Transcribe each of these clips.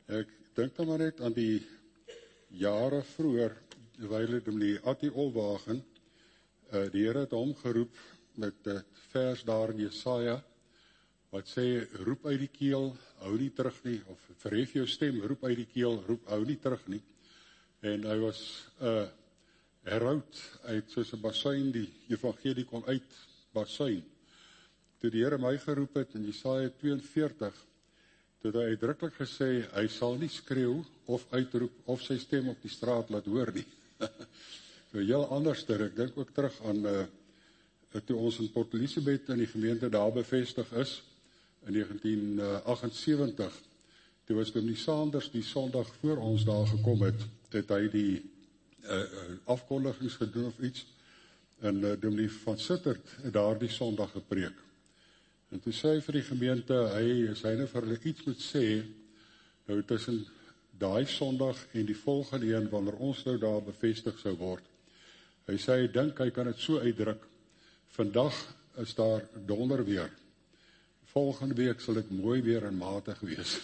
Ek dink dan maar net aan die jare vroeër, terwyl die Attie Olwagen, die Here het hom geroep met het vers daar in Jesaja, wat sê, roep uit die keel, hou nie terug nie, of verhef jou stem, roep uit die keel, hou nie terug nie. En hy was herhoud uit soos 'n basuin, die evangelie kon uitbasuin. Toe die Here my geroep het in Jesaja 42, toe het hy uitdruklik gesê, hy sal nie skreeu of uitroep of sy stem op die straat laat hoor nie. So heel anders, ek dink ook terug aan toe ons in Port Elizabeth in die gemeente daar bevestig is, in 1978, toe was Dominee Sanders die Sondag voor ons daar gekom het hy die afkondigings gedoen of iets, en Dominee van Sittert het daar die Sondag gepreek. En toe sê hy vir die gemeente, hy nou vir hulle iets moet sê, nou tussen daai Sondag en die volgende een, wanneer ons nou daar bevestig sou word. Hy sê, hy dink, hy kan het so uitdruk, vandag is daar donder weer, volgende week sal dit mooi weer en matig wees.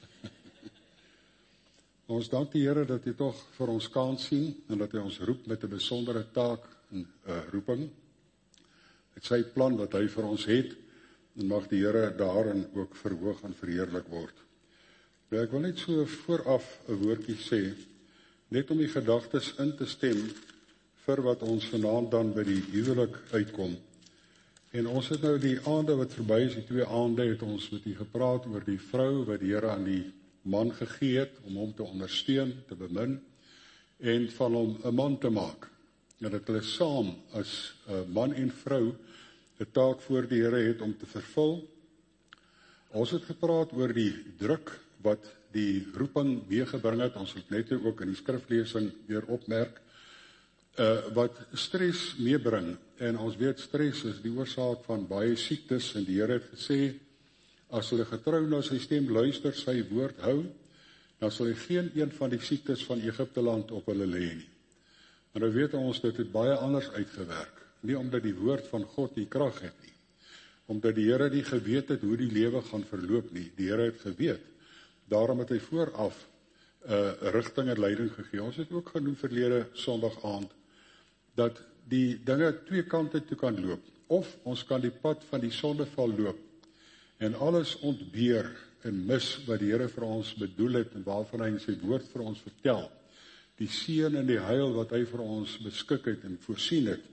Ons dank die Here dat hy toch vir ons kans sien, en dat hy ons roep met 'n besondere taak en roeping. Het sy plan wat hy vir ons het, en mag die Here daarin ook verhoog en verheerlik word. Nou, ek wil net so vooraf 'n woordjie sê, net om die gedagtes in te stem, vir wat ons vanaand dan by die huwelik uitkom. En ons het nou die aande wat verby is, die 2 aande het ons met u gepraat oor die vrou wat die Here aan die man gegee het, om hom te ondersteun, te bemin, en van hom 'n man te maak. En dat hulle saam as man en vrou 'n taak voor die Here het om te vervul. Ons het gepraat oor die druk wat die roeping meegebring het, ons het net ook in die skriflesing weer opmerk, wat stres meebring, en ons weet stres is die oorsaak van baie siektes, en die Here het gesê, as hulle getrou na sy stem luister, sy woord hou, dan sal hy geen een van die siektes van Egipteland op hulle lê nie. En nou weet ons, dit het baie anders uitgewerk, nie omdat die woord van God die krag het nie, omdat die Here nie geweet het hoe die lewe gaan verloop nie, die Here het geweet, daarom het hy vooraf rigting en leiding gegee. Ons het ook genoem verlede Sondag aand, dat die dinge 2 kante toe kan loop, of ons kan die pad van die sondeval loop, en alles ontbeer en mis wat die Here vir ons bedoel het, en waarvan hy in sy woord vir ons vertel, die seën en die heil wat hy vir ons beskik het en voorsien het,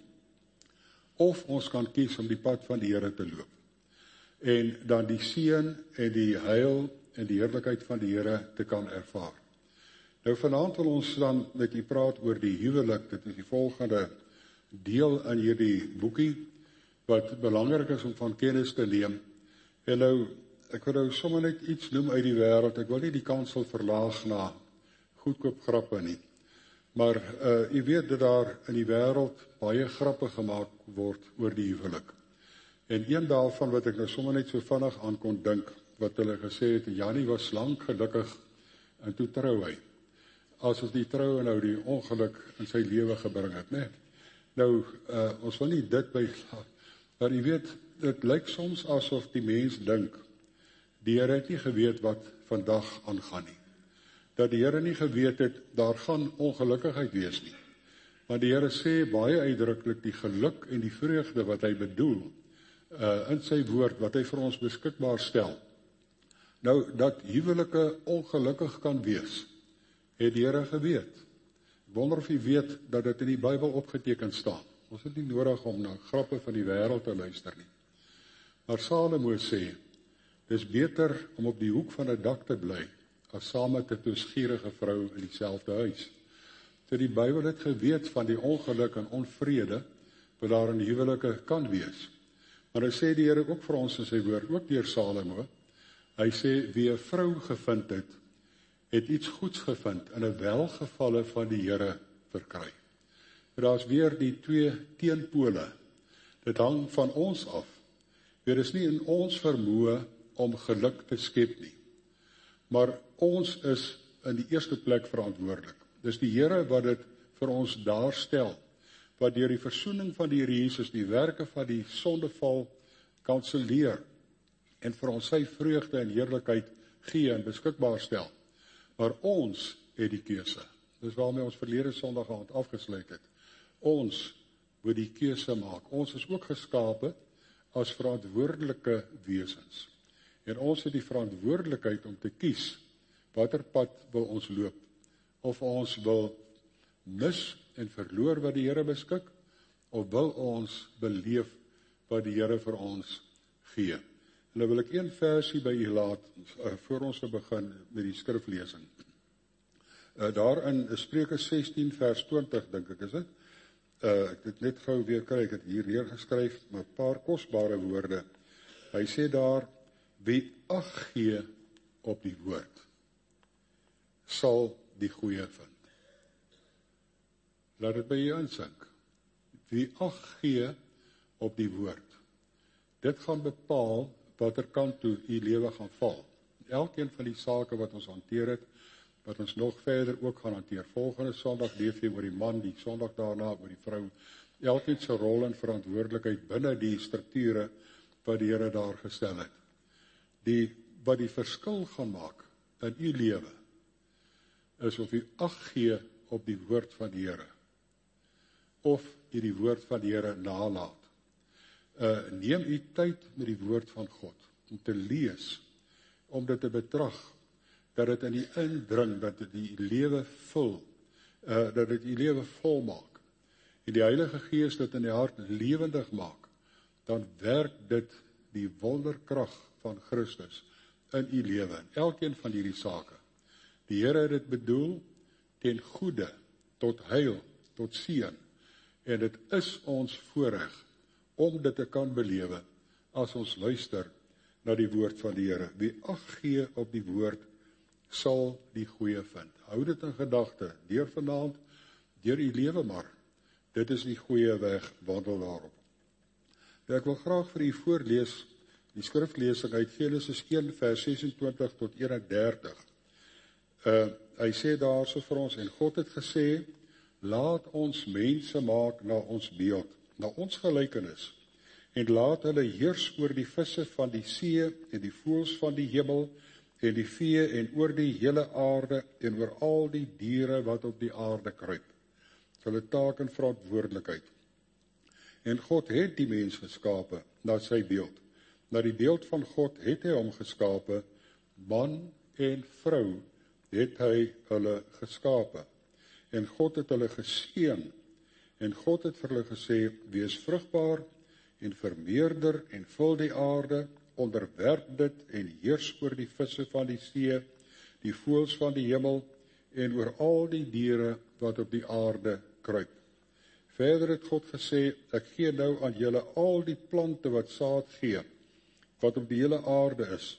of ons kan kies om die pad van die Here te loop, en dan die seën en die heil en die heerlikheid van die Here te kan ervaar. Nou vanaand wil ons dan met u praat oor die huwelik, dit is die volgende deel in hierdie boekie, wat belangrik is om van kennis te neem. En nou, ek wil nou sommer net iets noem uit die wêreld, ek wil nie die kansel verlaag na goedkoop grappe nie. Maar u weet dat daar in die wêreld baie grappe gemaak word oor die huwelik. En een daarvan wat ek nou sommer net so vinnig aan kon dink, wat hulle gesê het, Janie was lank gelukkig, en toe trou hy. Asof die trou nou die ongeluk in sy lewe gebring het, né? Nou, ons wil nie dit bylaat, maar u weet, dit lyk soms asof die mens dink, die Here het nie geweet wat vandag aangaan nie. Dat die Here nie geweet het, daar gaan ongelukkigheid wees nie. Maar die Here sê baie uitdruklik die geluk en die vreugde wat hy bedoel, in sy woord, wat hy vir ons beskikbaar stel. Nou, dat huwelike ongelukkig kan wees, het die Here geweet. Ek wonder of jy weet dat dit in die Bybel opgeteken staan. Ons het nie nodig om na grappe van die wêreld te luister nie. Maar Salomo sê, dis beter om op die hoek van 'n dak te bly, as saam met 'n toesgierige vrou in dieselfde huis. So die Bybel het geweet van die ongeluk en onvrede, wat daar in huwelike kan wees. Maar hy sê die Here ook vir ons in sy woord, ook deur Salomo, hy sê, wie 'n vrou gevind het iets goeds gevind, en 'n welgevalle van die Here verkry. Daar is weer die 2 teenpole, dit hang van ons af. Dit is nie in ons vermoë om geluk te skep nie, maar ons is in die eerste plek verantwoordelik. Dis die Here wat dit vir ons daar stel, wat deur die versoening van die Here Jesus die werke van die sondeval kanselleer, en vir ons sy vreugde en heerlikheid gee en beskikbaar stel. Maar ons het die keuse. Dis waarmee ons verlede Sondag aand afgesluit het. Ons moet die keuse maak. Ons is ook geskape as verantwoordelike wesens. En ons het die verantwoordelikheid om te kies watter pad wil ons loop. Of ons wil mis en verloor wat die Here beskik, of wil ons beleef wat die Here vir ons gee. En nou wil ek een versie by u laat, voor ons te begin met die skriflesing. Daar in Spreuke 16 vers 20, dink ek is dit. Ek het dit net gou weer kry, ek het hier neergeskryf, met 'n paar kosbare woorde. Hy sê daar, wie ag gee op die woord, sal die goeie vind. Laat dit by jou insink. Wie ag gee op die woord. Dit gaan bepaal watter kant toe u lewe gaan val. Elkeen van die sake wat ons hanteer het, wat ons nog verder ook gaan hanteer. Volgende Sondag leef jy oor die man, die Sondag daarna oor die vrou. Elkeen se rol en verantwoordelikheid binne die strukture wat die Here daar gestel het. Wat die verskil gaan maak in u lewe, is of u ag gee op die woord van die Here, of u die woord van die Here nalaat. Neem u tyd met die woord van God, om te lees, om dit te betrag, dat dit in die indring, dat dit die lewe vul, dat dit die lewe vol maak, en die Heilige Gees dit in die hart lewendig maak, dan werk dit die wonderkrag van Christus in u lewe, in elkeen van hierdie sake. Die Here het dit bedoel, ten goeie, tot heil, tot seën, en dit is ons voorreg, om dit te kan belewe, as ons luister na die woord van die Here. Wie ag gee op die woord, sal die goeie vind. Hou dit in gedagte, deur vanaand, deur u lewe maar, dit is die goeie weg, wandel daarop. Ek wil graag vir u voorlees, die skriflesing uit Genesis 1 vers 26 tot 31. Hy sê daar so vir ons, en God het gesê, laat ons mense maak na ons beeld, na ons gelykenis, en laat hulle heers oor die visse van die see, en die voëls van die hemel, en die vee, en oor die hele aarde, en oor al die diere wat op die aarde kruip. Dis hulle taak en verantwoordelikheid. En God het die mens geskape, na sy beeld. Na die beeld van God het hy hom geskape, man en vrou het hy hulle geskape. En God het hulle geseën, en God het vir hulle gesê, wees vrugbaar, en vermeerder, en vul die aarde, onderwerp dit, en heers oor die visse van die see, die voëls van die hemel, en oor al die diere wat op die aarde kruip. Verder het God gesê, ek gee nou aan julle al die plante wat saad gee, wat op die hele aarde is,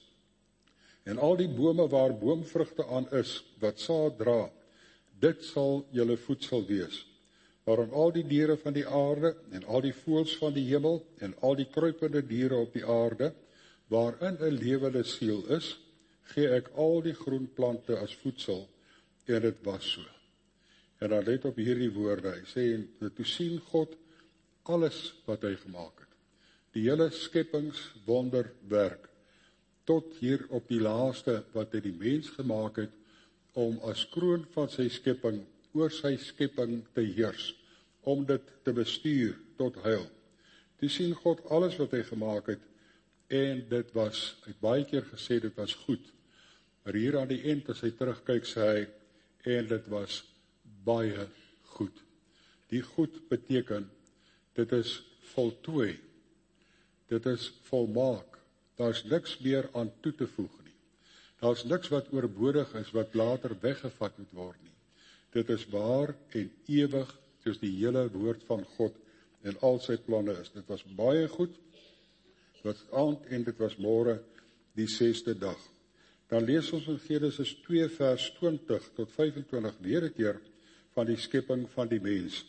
en al die bome waar boomvrugte aan is, wat saad dra, dit sal julle voedsel wees. Maar aan al die diere van die aarde, en al die voëls van die hemel, en al die kruipende diere op die aarde, waarin 'n lewende siel is, gee ek al die groenplante as voedsel, en dit was so. En dan let op hierdie woorde, hy sê, en toe sien God alles wat hy gemaak het. Die hele skepingswonderwerk, tot hier op die laaste wat hy die mens gemaak het, om as kroon van sy skepping, oor sy skepping te heers, om dit te bestuur tot heil. Toe sien God alles wat hy gemaak het, en dit was, hy het baie keer gesê, dit was goed. Maar hier aan die eind, as hy terugkyk, sê hy, en dit was baie goed. Die goed beteken, dit is voltooi, dit is volmaak, daar is niks meer aan toe te voeg nie. Daar is niks wat oorbodig is, wat later weggevat moet word nie. Dit is waar en ewig, soos die hele woord van God en al sy planne is. Dit was baie goed, dit was aand en dit was môre, die 6de dag. Dan lees ons in Genesis 2 vers 20 tot 25 weer 'n keer van die skepping van die mens.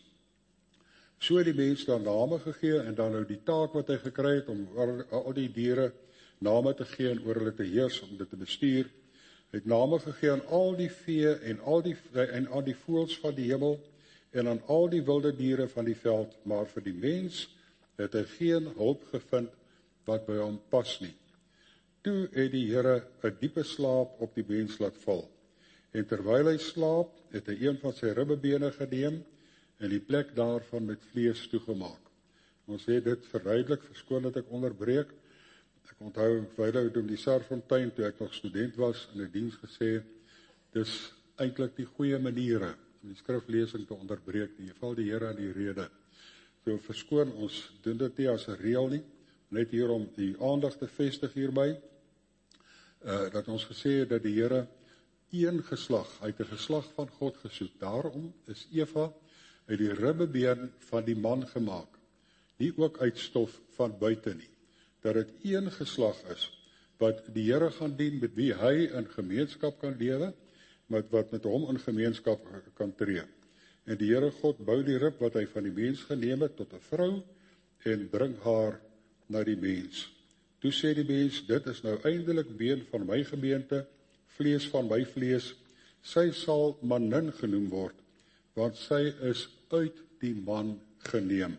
So het die mens dan name gegee, en dan nou die taak wat hy gekry het, om al die diere name te gee en oor hulle te heers, om dit te bestuur. Hy het name gegee aan al die vee en aan die voëls van die hemel, en aan al die wilde diere van die veld, maar vir die mens het hy geen hulp gevind wat by hom pas nie. Toe het die Here 'n diepe slaap op die mens laat val, En terwyl hy slaap, het hy een van sy ribbebene geneem en die plek daarvan met vlees toegemaak. Ons het dit verduidelik, verskoon dat ek onderbreek. Ek onthou, Wouter om die Sarfontein, toe ek nog student was, in 'n diens gesê, dis eintlik die goeie maniere om die skriflesing te onderbreek nie. Jy val die Here aan die rede. So verskoon, ons doen dit nie as 'n reël nie, net hier om die aandag te vestig hierby, dat ons gesê het dat die Here een geslag, hy het 'n geslag van God gesoek. Daarom is Eva uit die ribbebeen van die man gemaak, nie ook uit stof van buite nie, dat dit een geslag is, wat die Here gaan dien, met wie hy in gemeenskap kan lewe, wat met hom in gemeenskap kan tree. En die Here God bou die rib wat hy van die mens geneem het tot 'n vrou, en bring haar na die mens. Toe sê die mens, dit is nou eindelik been van my gebeente, vlees van my vlees, sy sal manin genoem word, want sy is uit die man geneem.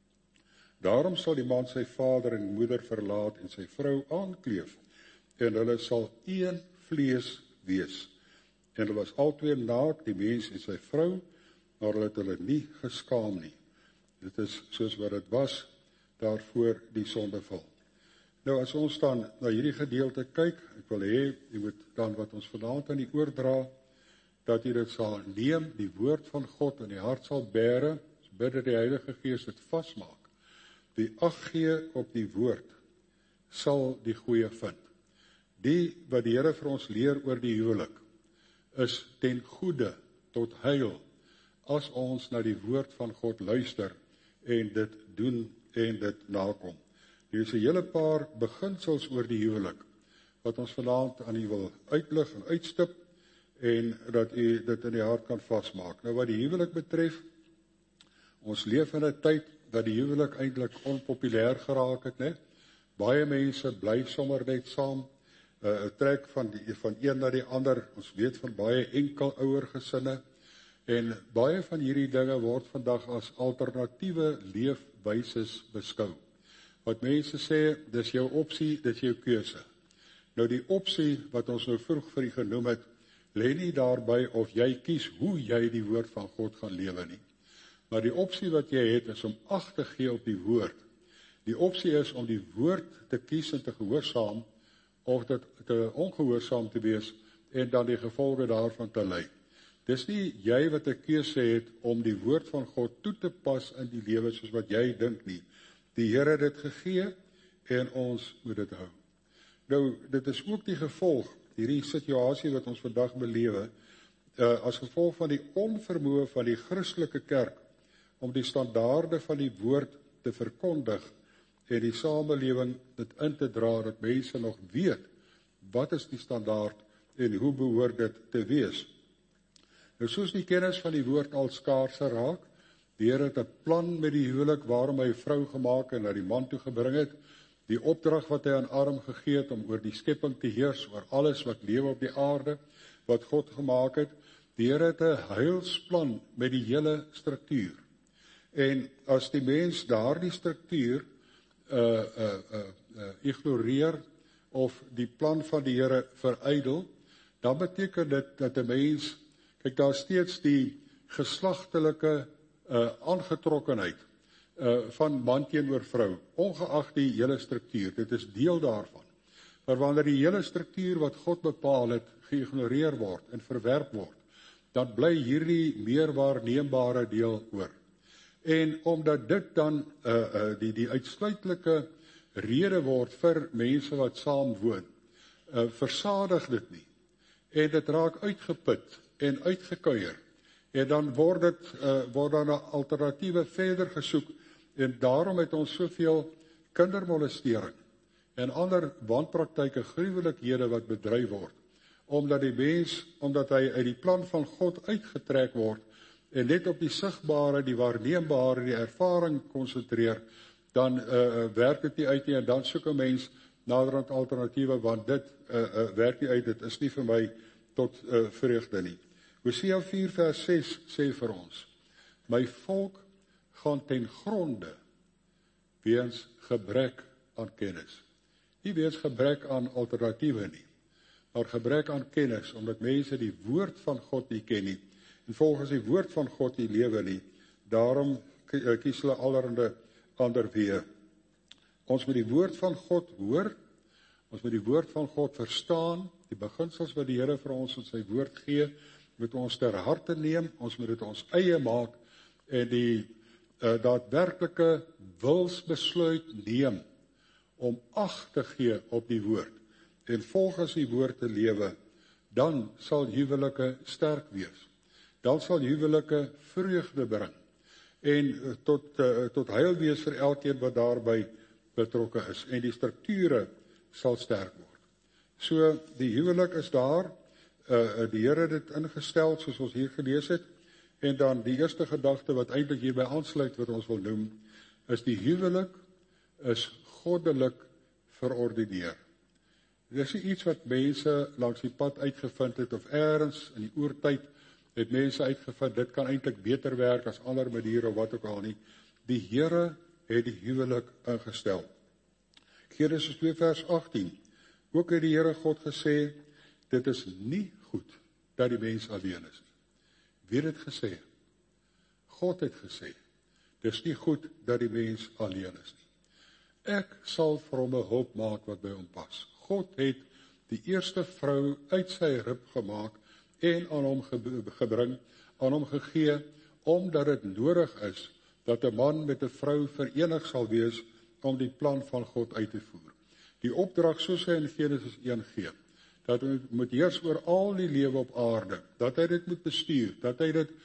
Daarom sal die man sy vader en moeder verlaat en sy vrou aankleef, en hulle sal een vlees wees. En hulle was albei naak, die mens en sy vrou, maar hulle het hulle nie geskaam nie. Dit is soos wat dit was, daarvoor die sondeval. Nou as ons dan na hierdie gedeelte kyk, ek wil hê, jy moet dan wat ons vanaand aan die oordra, dat jy dit sal neem, die woord van God in die hart sal bære, bid dat die Heilige Gees dit vasmaak. Die ag gee op die woord, sal die goeie vind. Die wat die Here vir ons leer oor die huwelik, is ten goeie tot heil, as ons na die woord van God luister, en dit doen, en dit nakom. Hier is 'n hele paar beginsels oor die huwelik, wat ons vanaand aan u wil uitlig en uitstip, en dat u dit in die hart kan vasmaak. Nou wat die huwelik betref, ons leef in 'n tyd dat die huwelik eintlik onpopulêr geraak het, né? Baie mense bly sommer net saam, 'n trek van een na die ander. Ons weet van baie enkelouer gesinne, en baie van hierdie dinge word vandag as alternatiewe leefwyses beskou. Wat mense sê, dis jou opsie, dis jou keuse. Nou die opsie wat ons nou vroeg vir u genoem het, lê nie daarby of jy kies hoe jy die woord van God gaan lewe nie. Maar die opsie wat jy het is om ag te gee op die woord. Die opsie is om die woord te kies en te gehoorsaam, of dit te ongehoorsaam te wees, en dan die gevolge daarvan te ly. Dis nie jy wat 'n keuse het om die woord van God toe te pas in die lewe soos wat jy dink nie. Die Here het dit gegee, en ons moet dit hou. Nou, dit is ook die gevolg, hierdie situasie wat ons vandag belewe, as gevolg van die onvermoë van die Christelike kerk, om die standaarde van die woord te verkondig, en die samelewing dit in te dra, dat mense nog weet, wat is die standaard, en hoe behoort dit te wees. Nou, soos die kennis van die woord al skaarser raak, die Here het 'n plan met die huwelik, waarom hy 'n vrou gemaak en na die man toe gebring het, die opdrag wat hy aan Adam gegee het, om oor die skepping te heers, oor alles wat lewe op die aarde, wat God gemaak het. Die Here het 'n heilsplan met die hele struktuur. En as die mens daardie struktuur ignoreer, of die plan van die Here verydel, dan beteken dit dat 'n mens, kyk, daar is steeds die geslagtelike aangetrokkenheid van man teenoor vrou, ongeag die hele struktuur, dit is deel daarvan. Maar wanneer die hele struktuur wat God bepaal het, geïgnoreer word en verwerp word, dan bly hierdie meer waarneembare deel oor. En omdat dit dan die uitsluitlike rede word vir mense wat saam woon, versadig dit nie. En dit raak uitgeput en uitgekuier. En dan word dan 'n alternatiewe verder gesoek, en daarom het ons soveel kindermolestering en ander wanpraktyke, gruwelikhede wat bedryf word, omdat die mens, omdat hy uit die plan van God uitgetrek word, en net op die sigbare, die waarneembare, die ervaring konsentreer, dan werk dit nie uit nie, en dan soek 'n mens naderhand alternatiewe, want dit werk nie uit, dit is nie vir my tot vreugde nie. Hosea 4 vers 6 sê vir ons, my volk gaan ten gronde weens gebrek aan kennis. Nie weens gebrek aan alternatiewe nie, maar gebrek aan kennis, omdat mense die woord van God nie ken nie, en volgens die woord van God nie lewe nie, daarom kies hulle allerhande ander weë. Ons moet die woord van God hoor, ons moet die woord van God verstaan, die beginsels wat die Here vir ons in sy woord gee, moet ons ter harte neem, ons moet dit ons eie maak, en die daadwerklike wilsbesluit neem, om ag te gee op die woord, en volgens die woord te lewe, dan sal huwelike sterk wees. Dan sal huwelike vreugde bring, en tot heil wees vir elkeen wat daarby betrokke is, en die strukture sal sterk word. So, die huwelik is daar, die Here het dit ingestel, soos ons hier gelees het, en dan die eerste gedagte wat eintlik hierby aansluit, wat ons wil noem, is die huwelik is goddelik verordineer. Dit is nie iets wat mense langs die pad uitgevind het, of ergens in die oertyd het mense uitgevind, dit kan eintlik beter werk as ander maniere of wat ook al nie. Die Here het die huwelik ingestel. Genesis 2 vers 18, ook het die Here God gesê, dit is nie goed dat die mens alleen is nie. Wie het gesê? God het gesê, dit is nie goed dat die mens alleen is nie. Ek sal vir hom 'n hulp maak wat by hom pas. God het die eerste vrou uit sy rib gemaak en aan hom gebring, aan hom gegee, omdat dit nodig is dat 'n man met 'n vrou verenig sal wees om die plan van God uit te voer. Die opdrag soos hy in Genesis 1 gee, dat hy moet heers oor al die lewe op aarde, dat hy dit moet bestuur, dat hy dit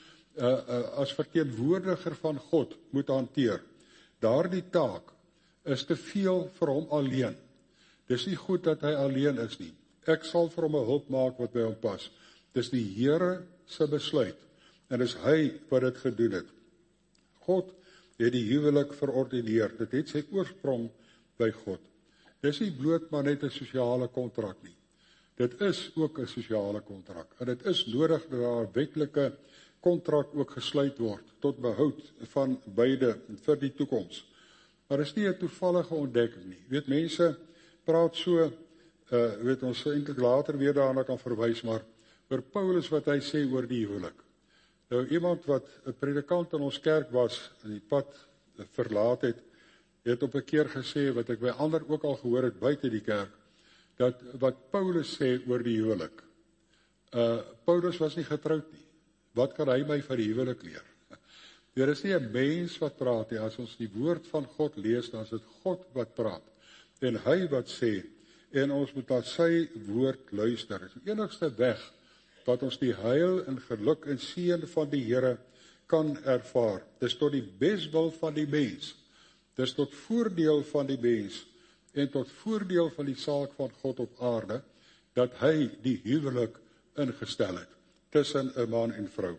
as verteenwoordiger van God moet hanteer. Daardie taak is te veel vir hom alleen. Dis nie goed dat hy alleen is nie. Ek sal vir hom 'n hulp maak wat by hom pas. Dis die Here se besluit, en dis hy wat dit gedoen het. God het die huwelik verordineer, dit het sy oorsprong by God. Dis nie bloot maar net 'n sosiale kontrak nie. Dit is ook 'n sosiale kontrak, en dit is nodig dat daar 'n wetlike kontrak ook gesluit word, tot behoud van beide vir die toekoms. Maar dit is nie 'n toevallige ontdekking nie. Weet, mense praat so, weet ons eintlik later weer daarna kan verwys, maar oor Paulus wat hy sê oor die huwelik. Nou, iemand wat 'n predikant in ons kerk was, en die pad verlaat het op 'n keer gesê, wat ek by ander ook al gehoor het buite die kerk, dat wat Paulus sê oor die huwelik, Paulus was nie getroud nie. Wat kan hy my van die huwelik leer? Daar is nie 'n mens wat praat nie. As ons die woord van God lees, dan is dit God wat praat, en hy wat sê, en ons moet na sy woord luister. Dit is die enigste weg wat ons die heil en geluk en seën van die Here kan ervaar. Dis tot die beswil van die mens, dis tot voordeel van die mens, en tot voordeel van die saak van God op aarde, dat hy die huwelik ingestel het, tussen 'n man en vrou.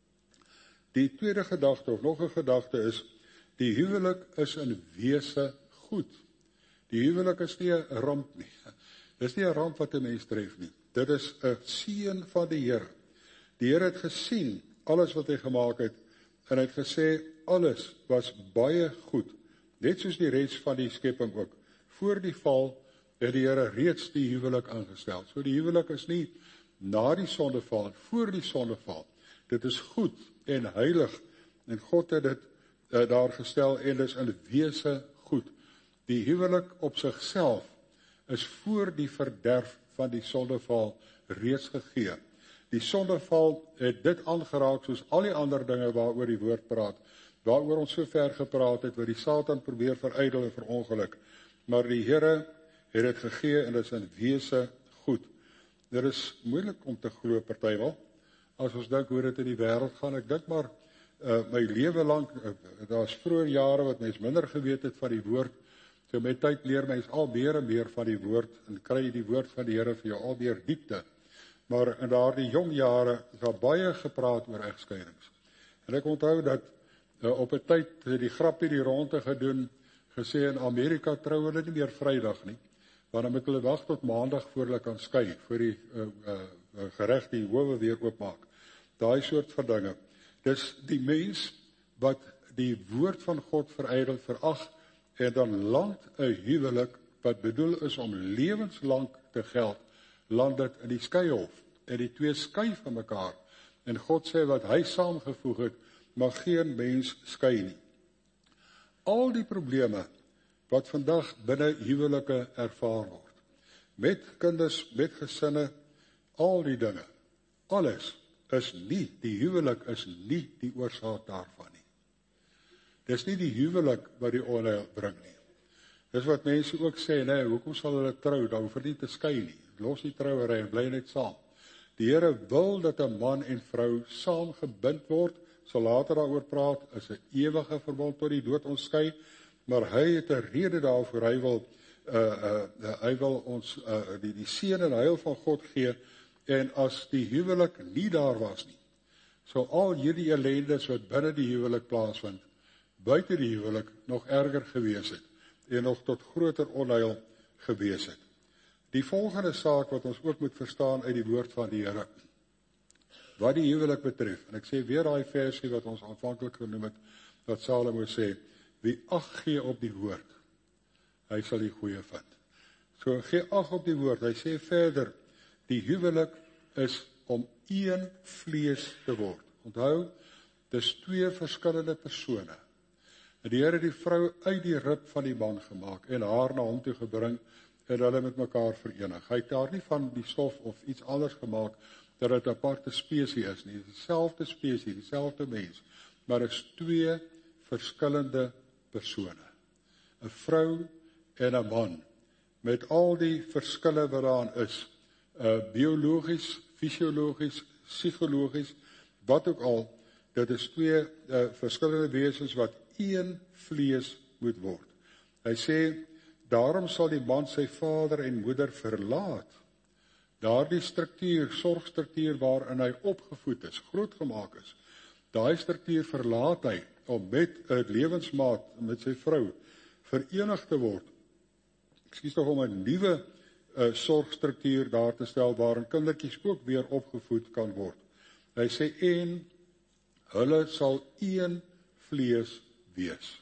Die tweede gedagte, of nog 'n gedagte is, die huwelik is in wese goed. Die huwelik is nie 'n ramp nie. Dis nie 'n ramp wat 'n mens tref nie. Dit is 'n seën van die Here. Die Here het gesien alles wat hy gemaak het, en hy het gesê, alles was baie goed, net soos die res van die skepping ook. Voor die val het die Here reeds die huwelik ingestel. So die huwelik is nie na die sondeval, voor die sondeval. Dit is goed en heilig, en God het dit daar gestel, en dit is in wese goed. Die huwelik op sigself is voor die verderf van die sondeval reeds gegee. Die sondeval het dit aangeraak, soos al die ander dinge waaroor die woord praat, waaroor ons so ver gepraat het, wat die Satan probeer verydel en verongeluk. Maar die Here het dit gegee, en dit is in wese goed. Dit is moeilik om te glo partymal, as ons dink hoe dit in die wêreld gaan. Ek dink maar, my lewe lank, daar is vroeër jare wat mens minder geweet het van die woord. So met tyd leer mens al meer en meer van die woord, en kry die woord van die Here vir jou al meer diepte. Maar in daardie jong jare is daar baie gepraat oor egskeidings. En ek onthou dat op 'n tyd het die grappie die ronde gedoen, gesê in Amerika trou hulle nie meer Vrydag nie, want dan moet hulle wag tot Maandag voor hulle kan skei, voor die gereg die howe weer oopmaak. Daai soort van dinge. Dis die mens wat die woord van God verydel, verag, en dan land 'n huwelik wat bedoel is om lewenslang te geld, land dit in die skeihof, en die twee skei van mekaar, en God sê wat hy saamgevoeg het, mag geen mens skei nie. Al die probleme wat vandag binne huwelike ervaar word, met kinders, met gesinne, al die dinge, alles is nie, die huwelik is nie die oorsaak daarvan nie. Dis nie die huwelik wat die onheil bring nie. Dis wat mense ook sê, nee, hoekom sal hulle trou, dan hoef nie te skei nie, los die trouery en bly net saam. Die Here wil dat 'n man en vrou saam gebind word, sal later daaroor praat, is 'n ewige verbond tot die dood ons skei, maar hy het 'n rede daarvoor, hy wil ons die seën en heil van God gee, en as die huwelik nie daar was nie, sou al hierdie ellendes wat binne die huwelik plaasvind, buite die huwelik nog erger gewees het, en nog tot groter onheil gewees het. Die volgende saak wat ons ook moet verstaan uit die woord van die Here, wat die huwelik betref, en ek sê weer daai versie wat ons aanvanklik genoem het, dat Salomo sê, wie ag gee op die woord, hy sal die goeie vind. So gee ag op die woord, hy sê verder, die huwelik is om een vlees te word. Onthou, dis twee verskillende persone. En die Here het die vrou uit die rib van die man gemaak en haar na hom toe gebring en hulle met mekaar verenig. Hy het daar nie van die stof of iets anders gemaak dat dit 'n aparte spesie is nie. Dieselfde spesie, dieselfde mens, maar is twee verskillende persone. 'n Vrou en 'n man met al die verskille wat daarin is. Biologies, fisiologies, psigologies, wat ook al, dit is twee verskillende wesens wat een vlees moet word. Hy sê, daarom sal die man sy vader en moeder verlaat. Daardie struktuur, sorgstruktuur waarin hy opgevoed is, grootgemaak is, daai struktuur verlaat hy om met 'n lewensmaat, met sy vrou, verenig te word. Ekskuus tog om 'n nuwe sorgstruktuur daar te stel, waarin kindertjies ook weer opgevoed kan word. Hy sê, en hulle sal een vlees wees.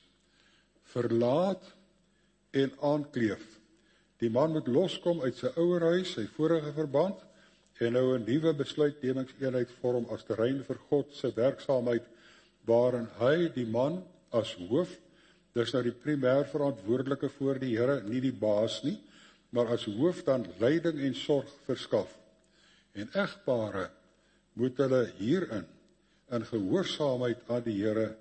Verlaat en aankleef. Die man moet loskom uit sy ouerhuis, sy vorige verband, en nou 'n nuwe besluitnemingseenheid vorm as terrein vir God se werksaamheid, waarin hy, die man, as hoof, dis nou die primêr verantwoordelike voor die Here, nie die baas nie, maar as hoof dan leiding en sorg verskaf. En egpare moet hulle hierin in gehoorsaamheid aan die Here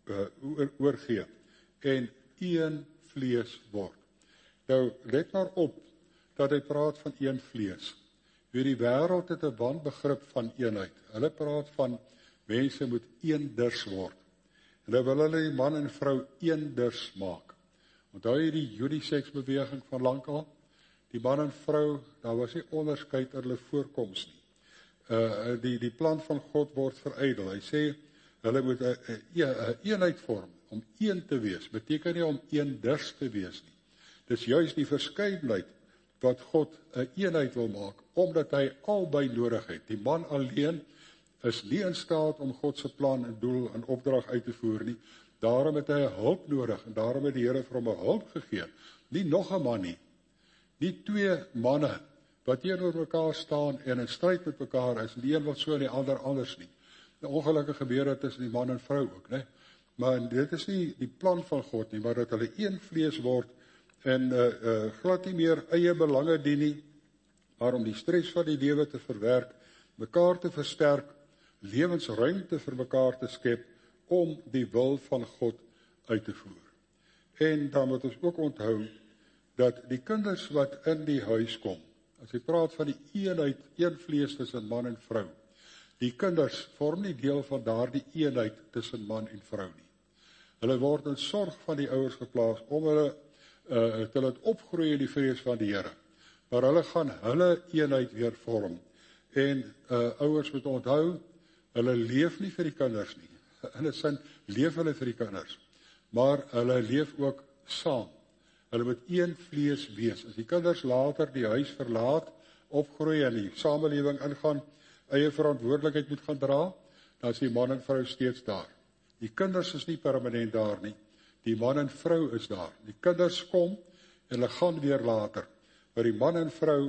oorgee en een vlees word. Nou, let maar op dat hy praat van een vlees. Die wêreld het 'n wanbegrip van eenheid. Hulle praat van mense moet eenders word. En dan wil hulle die man en vrou eenders maak. Onthou jy die uniseksbeweging van lankal? Die man en vrou, daar was nie onderskeid in hulle voorkoms nie. Die plan van God word verydel. Hy sê, hulle moet 'n eenheid vorm, om een te wees. Beteken nie om eenders te wees nie. Dis juist die verskeidenheid wat God 'n eenheid wil maak, omdat hy albei nodig het. Die man alleen is nie in staat om God se plan en doel en opdrag uit te voer nie. Daarom het hy hulp nodig, en daarom het die Here vir hom 'n hulp gegee. Nie nog 'n man nie. Nie twee manne wat teenoor mekaar staan en in stryd met mekaar is, die een wat so en die ander anders nie. Nou, ongelukkig gebeur dit tussen die man en vrou ook, né? Maar dit is nie die plan van God nie, maar dat hulle een vlees word en glad nie meer eie belange dien nie, maar om die stres van die lewe te verwerk, mekaar te versterk, lewensruimte vir mekaar te skep, om die wil van God uit te voer. En dan moet ons ook onthou, dat die kinders wat in die huis kom, as jy praat van die eenheid, een vlees tussen man en vrou, die kinders vorm nie deel van daardie eenheid tussen man en vrou nie. Hulle word in sorg van die ouers geplaas, om hulle te laat opgroei in die vrees van die Here. Maar hulle gaan hulle eenheid weer vorm. En ouers moet onthou, hulle leef nie vir die kinders nie. In 'n sin leef hulle vir die kinders, maar hulle leef ook saam. Hulle moet een vlees wees. As die kinders later die huis verlaat, opgroei en die samelewing ingaan, eie verantwoordelikheid moet gaan dra, dan is die man en vrou steeds daar. Die kinders is nie permanent daar nie. Die man en vrou is daar. Die kinders kom en hulle gaan weer later. Maar die man en vrou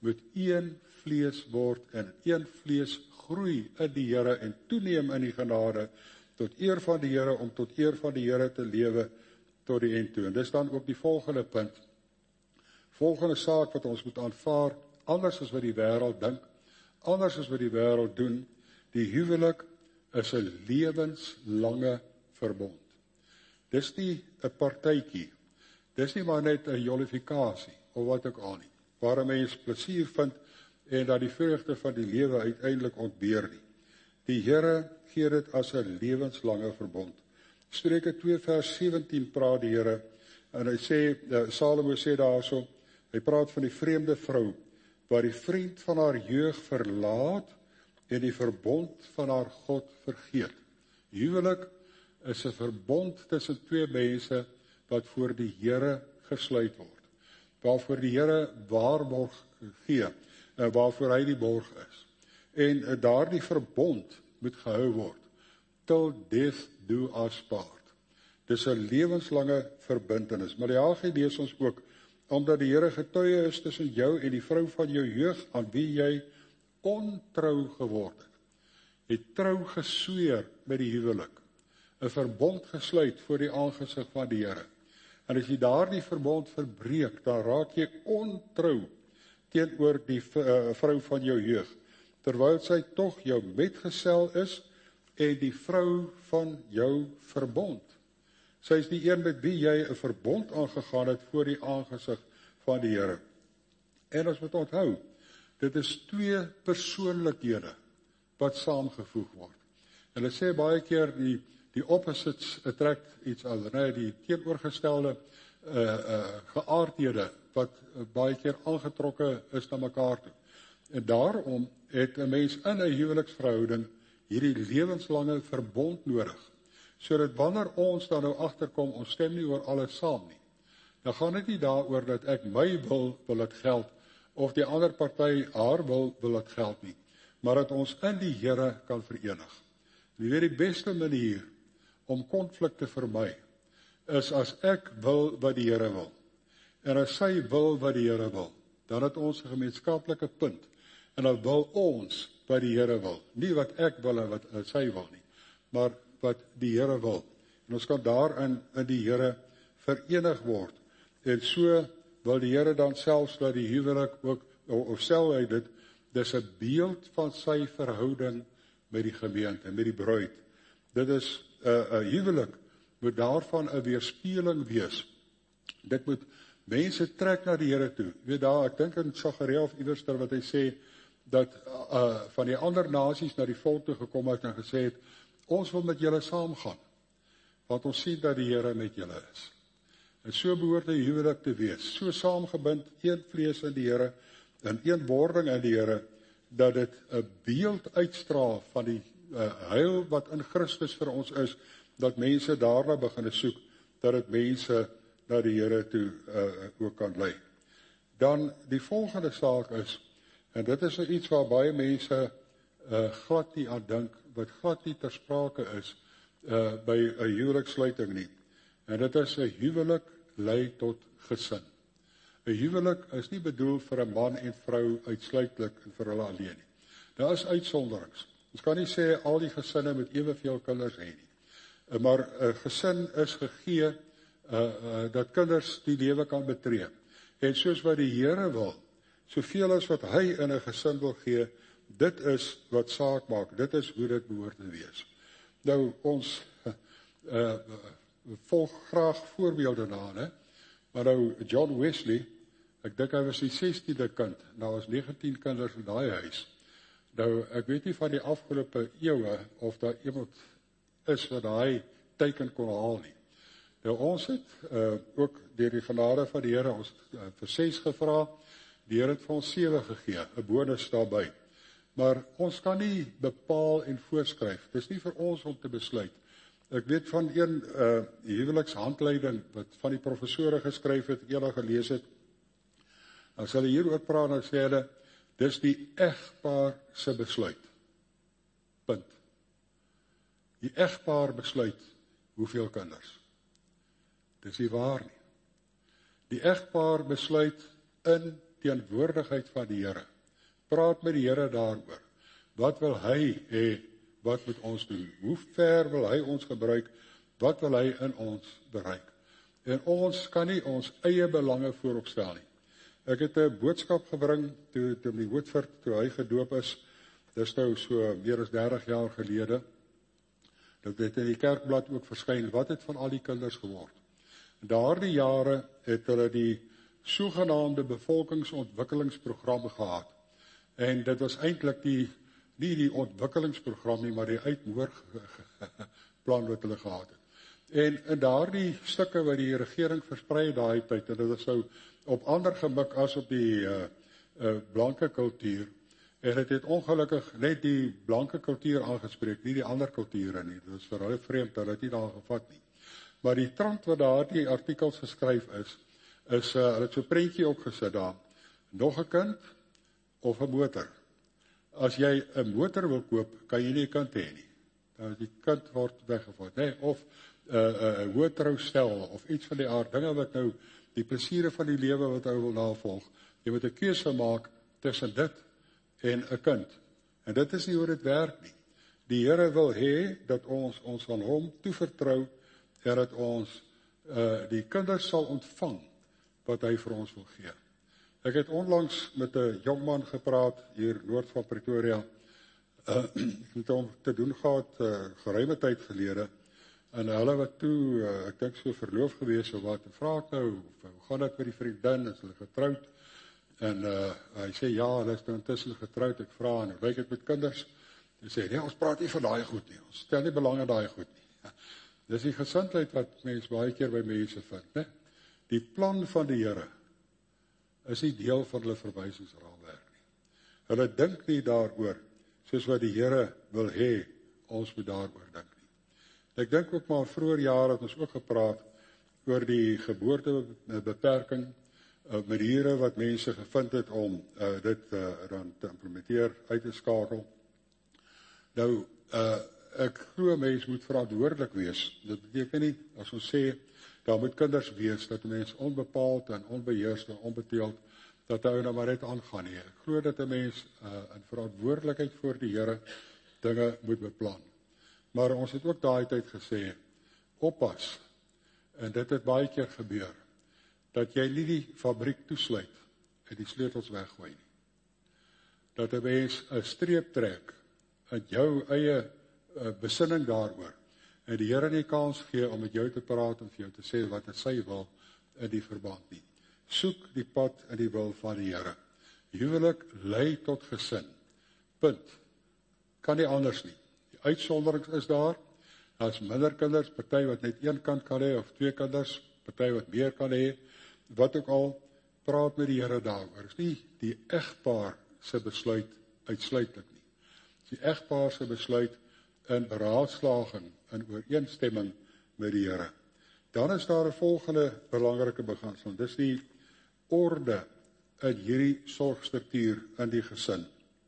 moet een vlees word en een vlees groei in die Here en toeneem in die genade tot eer van die Here, om tot eer van die Here te lewe tot die end toe. En dis dan ook die volgende punt. Volgende saak wat ons moet aanvaar, anders as wat die wêreld dink, anders as wat die wêreld doen, die huwelik is 'n lewenslange verbond. Dis nie 'n partytjie, dis nie maar net 'n jollifikasie, of wat ook al nie, waar 'n mens plesier vind, en dat die vreugde van die lewe uiteindelik ontbeer nie. Die Here gee dit as 'n lewenslange verbond. Spreuke 2 vers 17 praat die Here, en hy sê, Salomo sê daarso, hy praat van die vreemde vrou, wat die vriend van haar jeug verlaat, en die verbond van haar God vergeet. Huwelik is 'n verbond tussen twee mense, wat voor die Here gesluit word, waarvoor die Here waarborg gee, waarvoor hy die borg is. En daardie verbond moet gehou word, till death do us part. Dis 'n lewenslange verbintenis. Maleagi lees ons ook, omdat die Here getuie is tussen jou en die vrou van jou jeug, aan wie jy ontrou geword het. Jy trou gesweer met die huwelik, 'n verbond gesluit voor die aangesig van die Here. En as jy daardie verbond verbreek, dan raak jy ontrou teenoor die vrou van jou jeug, terwyl sy tog jou metgesel is en die vrou van jou verbond. Sy is die een met wie jy 'n verbond aangegaan het voor die aangesig van die Here. En ons moet onthou, dit is twee persoonlikhede wat saamgevoeg word. En hulle sê baie keer die opposites attract each other, die teenoorgestelde geaardhede wat baie keer aangetrokke is na mekaar toe. En daarom het 'n mens in 'n huweliksverhouding hierdie lewenslange verbond nodig, sodat wanneer ons dan nou agterkom, ons stem nie oor alles saam nie, dan gaan dit nie daaroor dat ek my wil dit geld, of die ander party haar wil dit geld nie, maar dat ons in die Here kan verenig. En jy weet, die beste manier om konflik te vermy, is as ek wil wat die Here wil, en as sy wil wat die Here wil, dan het ons 'n gemeenskaplike punt, en dan wil ons wat die Here wil, nie wat ek wil en wat sy wil nie, maar wat die Here wil. En ons kan daarin in die Here verenig word, en so wil die Here dan selfs dat die huwelik ook, of stel hy dit, dis 'n beeld van sy verhouding met die gemeente, met die bruid. Dit is 'n huwelik, moet daarvan 'n weerspieëling wees. Dit moet mense trek na die Here toe. Jy weet daar, ek dink in Sagaria of iewerster wat hy sê, dat van die ander nasies na die volk toe gekom het en gesê het, ons wil met julle saamgaan, want ons sien dat die Here met julle is. En so behoort die huwelik te wees, so saamgebind, een vlees in die Here, en een wording in die Here, dat dit 'n beeld uitstraal van die heil wat in Christus vir ons is, dat mense daarna begin soek, dat dit mense na die Here toe ook kan lei. Dan die volgende saak is, en dit is iets waar baie mense glad nie aan dink, wat glad nie ter sprake is by 'n huweliksluiting nie. En dit is 'n huwelik lei tot gesin. 'n Huwelik is nie bedoel vir 'n man en vrou uitsluitlik en vir hulle alleen nie. Daar is uitsonderings. Ons kan nie sê al die gesinne met eweveel kinders hê nie. Maar 'n gesin is gegee dat kinders die lewe kan betree. En soos wat die Here wil, soveel as wat hy in 'n gesin wil gee, dit is wat saak maak. Dit is hoe dit behoort te wees. Nou, ons volg graag voorbeelde na, né? Maar nou, John Wesley, ek dink hy was die 16de kind, nou was 19 kinders in daai huis. Nou, ek weet nie van die afgelope eeue, of daar iemand is wat daai teiken kon haal nie. Nou, ons het ook deur die genade van die Here ons vir 6 gevra, die Here het vir ons 7 gegee, 'n bonus daarbey. Maar ons kan nie bepaal en voorskryf, dit is nie vir ons om te besluit. Ek weet van een huwelikshandleiding wat van die professore geskryf het, ek eendag gelees het. As hulle hieroor praat, dan sê hulle, dis die egpaar se besluit. Punt. Die egpaar besluit hoeveel kinders. Dis nie waar nie. Die egpaar besluit in teenwoordigheid van die Here. Praat met die Here daaroor. Wat wil hy hê, wat moet ons doen? Hoe ver wil hy ons gebruik? Wat wil hy in ons bereik? En ons kan nie ons eie belange vooropstel nie. Ek het 'n boodskap gebring toe die Woodford, toe hy gedoop is. Dis nou so meer as 30 jaar gelede. Dit het in die kerkblad ook verskyn. Wat het van al die kinders geword? In daardie jare het hulle die sogenaamde bevolkingsontwikkelingsprogram gehad. En dit was eintlik nie die ontwikkelingsprogram nie, maar die uitmoerplan wat hulle gehad het. En in daardie stukke wat die regering versprei daai tyd, en dit was nou op ander gemik as op die blanke kultuur, en dit het ongelukkig net die blanke kultuur aangespreek, nie die ander kulture nie. Dit is vir hulle vreemd, dat het nie daar gevat nie. Maar die trant wat daar die artikels geskryf is hulle het so 'n prentjie opgesit daar. Nog 'n kind of 'n motor. As jy 'n motor wil koop, kan jy nie 'n kind hê nie. Dan die kind word weggevat, nee, of 'n hoë troustel of iets van die aard, dinge wat nou die plesiere van die lewe wat ou wil navolg. Jy moet 'n keuse maak tussen dit en 'n kind. En dit is nie hoe dit werk nie. Die Here wil hê dat ons aan hom toevertrou en dat ons die kinders sal ontvang wat hy vir ons wil gee. Ek het onlangs met 'n jongman gepraat hier noord van Pretoria. Met hom te doen gehad geruime tyd gelede. En hulle wat toe, ek dink so verloof gewees of wat, en vra ek nou, hoe gaan dit met die vriendin, is hulle getroud? En hy sê, ja, hulle is nou intussen getroud. Ek vra, en hoe lyk dit met kinders? Hy sê, nee, ons praat nie van daai goed nie, ons stel nie belang in daai goed nie. Ja, dis die gesindheid wat mens baie keer by mense vind, né? Die plan van die Here is nie deel van hulle verwysingsraamwerk nie. Hulle dink nie daaroor, soos wat die Here wil hê, ons moet daaroor dink nie. Ek dink ook maar vroeër jare het ons ook gepraat oor die geboortebeperking, maniere wat mense gevind het om dit dan te implementeer, uit te skakel. Nou, ek glo mens moet verantwoordelik wees. Dit beteken nie, as ons sê, daar moet kinders wees, dat 'n mens onbepaald en onbeheerst en onbeteeld, dat hy nou maar net aangaan nie. Ek glo dat 'n mens in verantwoordelikheid voor die Here dinge moet beplan. Maar ons het ook daai tyd gesê, oppas, en dit het baie keer gebeur, dat jy nie die fabriek toesluit en die sleutels weggooi nie. Dat 'n mens 'n streep trek in jou eie besinning daaroor, en die Here nie kans gee om met jou te praat en vir jou te sê wat het sy wil in die verband nie. Soek die pad in die wil van die Here. Huwelik lei tot gesin. Punt. Kan nie anders nie. Die uitsonderings is daar. Daar's minder kinders, party wat net een kind kan hê of 2 kinders, party wat meer kan hê. Wat ook al, praat met die Here daaroor. Is nie die egpaar se besluit uitsluitlik nie. Die egpaar se besluit in beraadslaging, in ooreenstemming met die Here. Dan is daar 'n volgende belangrike beginsel. Dis die orde in hierdie sorgstruktuur in die gesin.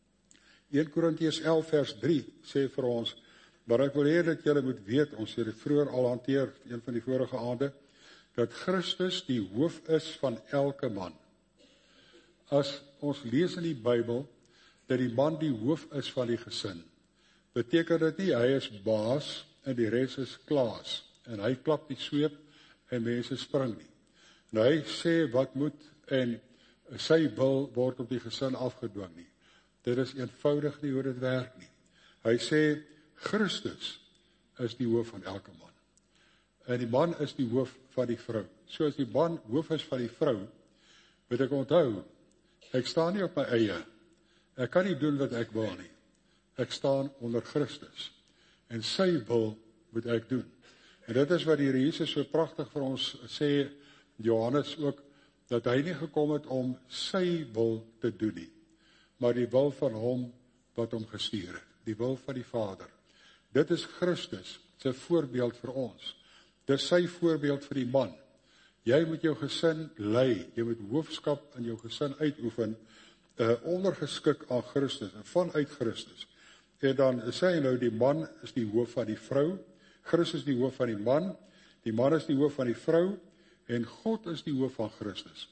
1 Korintiërs 11 vers 3 sê vir ons, maar ek wil hê dat julle moet weet, ons het dit vroeër al hanteer, een van die vorige aande, dat Christus die hoof is van elke man. As ons lees in die Bybel, dat die man die hoof is van die gesin, beteken dit nie, hy is baas en die res is klaas, en hy klap die sweep en mense spring nie. En hy sê wat moet en sy wil word op die gesin afgedwing nie. Dit is eenvoudig nie hoe dit werk nie. Hy sê, Christus is die hoof van elke man. En die man is die hoof van die vrou. So as die man hoof is van die vrou, moet ek onthou, ek staan nie op my eie. Ek kan nie doen wat ek wil nie. Ek staan onder Christus. En sy wil moet ek doen. En dit is wat die Here Jesus so pragtig vir ons sê, Johannes ook, dat hy nie gekom het om sy wil te doen nie, maar die wil van hom wat hom gestuur het, die wil van die Vader. Dit is Christus sy voorbeeld vir ons. Dit is sy voorbeeld vir die man. Jy moet jou gesin lei, jy moet hoofskap in jou gesin uitoefen, ondergeskik aan Christus en vanuit Christus. En dan sê hy nou, die man is die hoof van die vrou, Christus is die hoof van die man is die hoof van die vrou, en God is die hoof van Christus.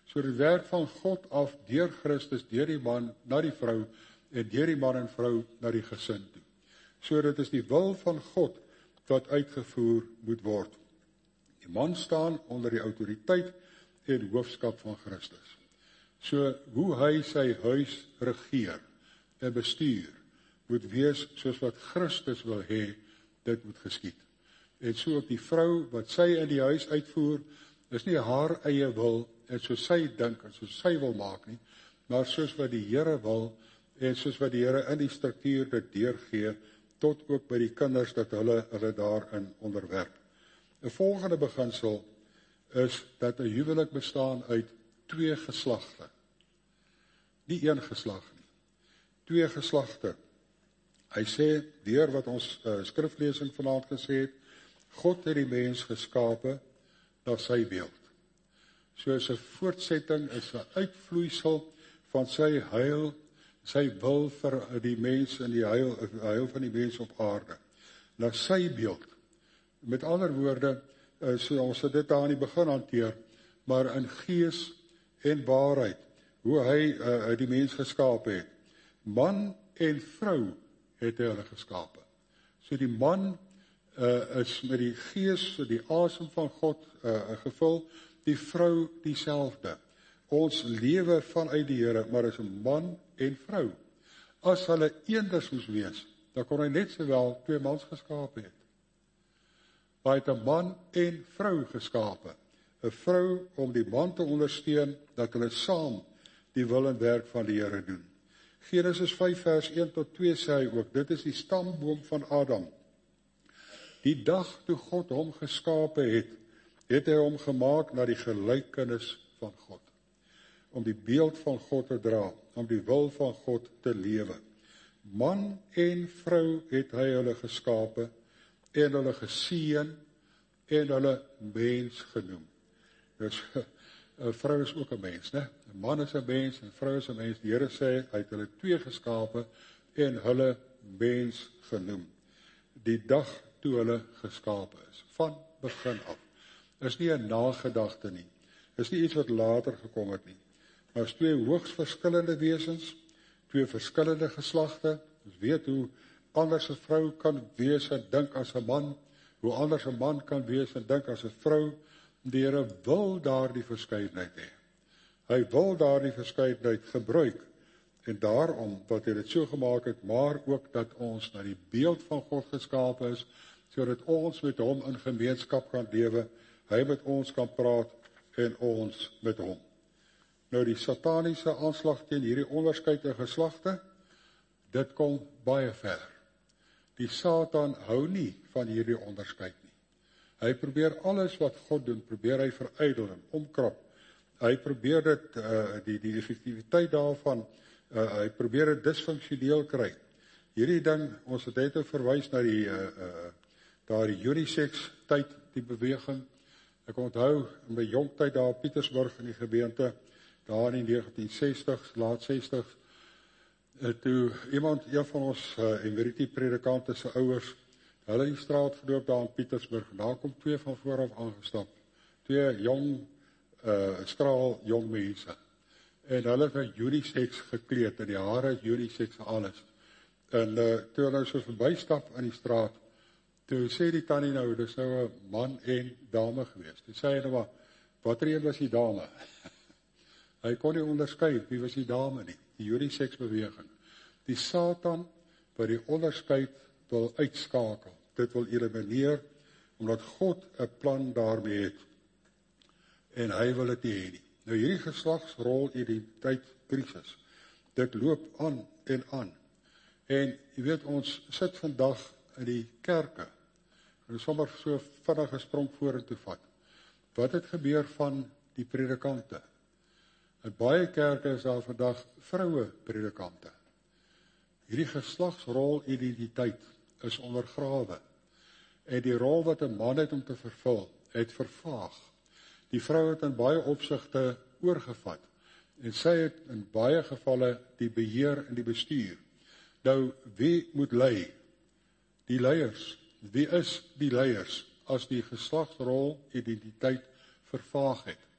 So die werk van God af, deur Christus, deur die man, na die vrou, en deur die man en vrou, na die gesin toe. So dit is die wil van God, wat uitgevoer moet word. Die man staan onder die autoriteit en hoofskap van Christus. So hoe hy sy huis regeer en bestuur, moet wees soos wat Christus wil hê, dit moet geskied. En so ook die vrou, wat sy in die huis uitvoer, is nie haar eie wil, en soos sy dink, en soos sy wil maak nie, maar soos wat die Here wil, en soos wat die Here in die struktuur dit deurgee, tot ook by die kinders, dat hulle daarin onderwerp. 'n volgende beginsel is dat 'n huwelik bestaan uit 2 geslagte. Nie 1 geslag nie. 2 geslagte. Hy sê, deur wat ons skriflesing vanaand gesê het, God het die mens geskape na sy beeld. So is 'n voortsetting, is 'n uitvloeisel van sy heil, sy wil vir die mens en die heil van die mens op aarde. Na sy beeld. Met ander woorde, so ons het dit daar aan die begin hanteer, maar in gees en waarheid, hoe hy die mens geskape het. Man en vrou het hy hulle geskape. So die man is met die gees, die asem van God gevul, die vrou dieselfde. Ons lewe vanuit die Here, maar is 'n man en vrou. As hulle eenders moes wees, dan kon hy net sowel 2 mans geskape het. Maar hy het 'n man en vrou geskape. 'n Vrou om die man te ondersteun, dat hulle saam die wil en werk van die Here doen. Genesis 5 vers 1 tot 2 sê hy ook, dit is die stamboom van Adam. Die dag toe God hom geskape het hy hom gemaak na die gelykenis van God. Om die beeld van God te dra, om die wil van God te lewe. Man en vrou het hy hulle geskape, en hulle geseën, en hulle mens genoem. Dus, 'n vrou is ook 'n mens, né? 'n Man is 'n mens, en vrou is 'n mens. Die Here sê, hy het hulle 2 geskape, en hulle mens genoem. Die dag toe hulle geskape is, van begin af. Is nie 'n nagedagte nie. Is nie iets wat later gekom het nie. Maar is 2 hoogs verskillende wesens, 2 verskillende geslagte. Ons weet hoe anders 'n vrou kan wees en dink as 'n man, hoe anders 'n man kan wees en dink as 'n vrou. Die Here wil daardie verskeidenheid hê. Hy wil daardie verskeidenheid gebruik, en daarom wat hy dit so gemaak het, maar ook dat ons na die beeld van God geskape is, sodat ons met hom in gemeenskap kan lewe, hy met ons kan praat, en ons met hom. Nou die sataniese aanslag teen hierdie onderskeid in geslagte, dit kom baie ver. Die Satan hou nie van hierdie onderskeid nie. Hy probeer alles wat God doen, probeer hy verydel en omkrap. Hy probeer dit, die effektiwiteit daarvan, hy probeer dit disfunksioneel kry. Hierdie ding, ons het net verwys na die unisex tyd, die beweging. Ek onthou, in my jong tyd daar op Pietersburg in die gemeente, daar in die 1960s, laat 60s, toe een van ons emeriti predikante se ouers, hulle die straat geloop daar in Pietersburg, en daar kom 2 van vooraf aangestap, 2 jong, skraal jong mense, en hulle het met unisex gekleed, en die hare is unisex en alles, en toe hulle so verbystap in die straat, toe sê die tannie nou, dis nou 'n man en dame geweest, toe sê hy nou maar, watter een was die dame? Hy kon nie onderskei, wie was die dame nie, die unisex beweging. Die Satan, wat die onderskeid wil uitskakel, dit wil elimineer, omdat God 'n plan daarmee het, en hy wil dit nie hê nie. Nou hierdie geslagsrol identiteit krisis, dit loop aan en aan, en jy weet, ons sit vandag in die kerke, en sommer so vinnige sprong vorentoe vat. Wat het gebeur van die predikante? In baie kerke is daar vandag vroue predikante. Hierdie geslagsrol identiteit is ondergrawe, en die rol wat 'n man het om te vervul, het vervaag. Die vrou het in baie opsigte oorgevat, en sy het in baie gevalle die beheer en die bestuur. Nou, wie moet lei? Die leiers. Wie is die leiers as die geslagsrol identiteit vervaag het?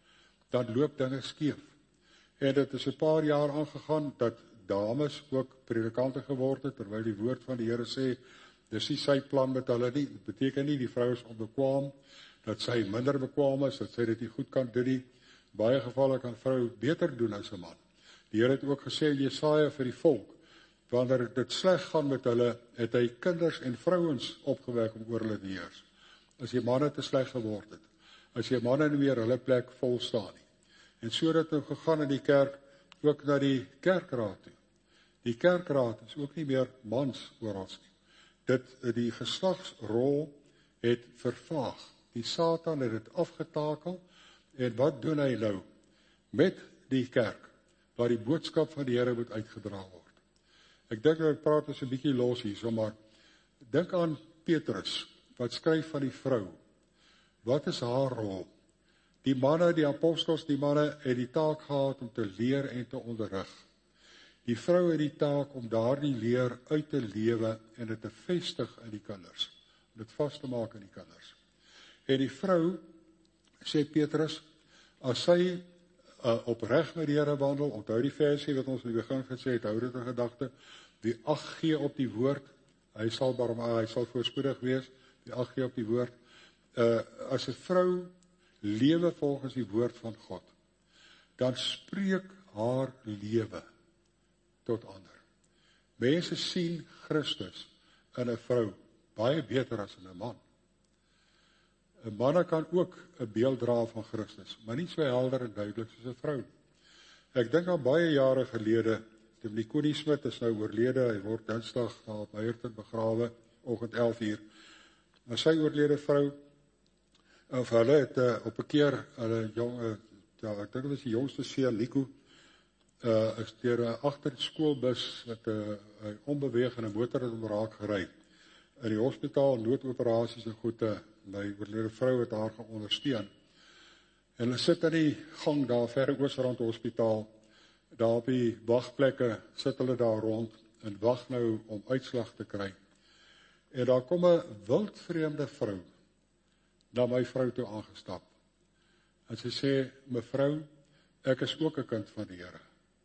dan loop dinge skeef. En dit is 'n paar jaar aangegaan, dat dames ook predikante geword het, terwyl die woord van die Here sê, dis nie sy plan met hulle nie, dit beteken nie die vrou is onbekwaam, dat sy minder bekwaam is, dat sy dit nie goed kan doen nie, baie gevalle kan vrou beter doen as 'n man. Die Here het ook gesê in Jesaja vir die volk, wanneer dit sleg gaan met hulle, het hy kinders en vrouens opgewek om oor hulle te heers. As die manne te sleg geword het, as die manne nie meer hulle plek vol staan nie. En so het het gegaan in die kerk, ook na die kerkraad toe. Die kerkraad is ook nie meer mans oral nie. Die geslagsrol het vervaag. Die Satan het dit afgetakel, en wat doen hy nou met die kerk, waar die boodskap van die Here moet uitgedra word? Ek dink dat ek praat is 'n bietjie los hier, maar dink aan Petrus, wat skryf van die vrou. Wat is haar rol? Die manne, die apostels, die manne het die taak gehad om te leer en te onderrig. Die vrou het die taak om daardie leer uit te lewe en dit te vestig in die kinders, om dit vas te maak in die kinders. En die vrou, sê Petrus, as sy opreg met die Here wandel, onthou die versie wat ons in die begin gesê het, hou dit in gedagte, wie ag gee op die woord, hy sal voorspoedig wees, wie ag gee op die woord, as 'n vrou lewe volgens die woord van God, dan spreek haar lewe tot ander. Mense sien Christus in 'n vrou baie beter as in 'n man. 'n Manne kan ook 'n beeld dra van Christus, maar nie so helder en duidelik soos 'n vrou. Ek dink aan baie jare gelede, die Connie Smit is nou oorlede, hy word Dinsdag daar op Meyerton begrawe, oggend 11:00. Maar sy oorlede vrou, of hulle het op 'n keer, hulle ek dink dit was die jongste seun, Nico, is deur 'n agter die skoolbus met 'n onbewegende motor het hom raak gery. In die hospitaal, noodoperasies en goede, my oorlede vrou het haar gaan ondersteun. En hulle sit in die gang daar, verre Oosrand Hospitaal, daar op die wagplekke, sit hulle daar rond, en wag nou om uitslag te kry. En daar kom 'n wildvreemde vrou, na my vrou toe aangestap. En sy sê, mevrou, ek is ook 'n kind van die Here.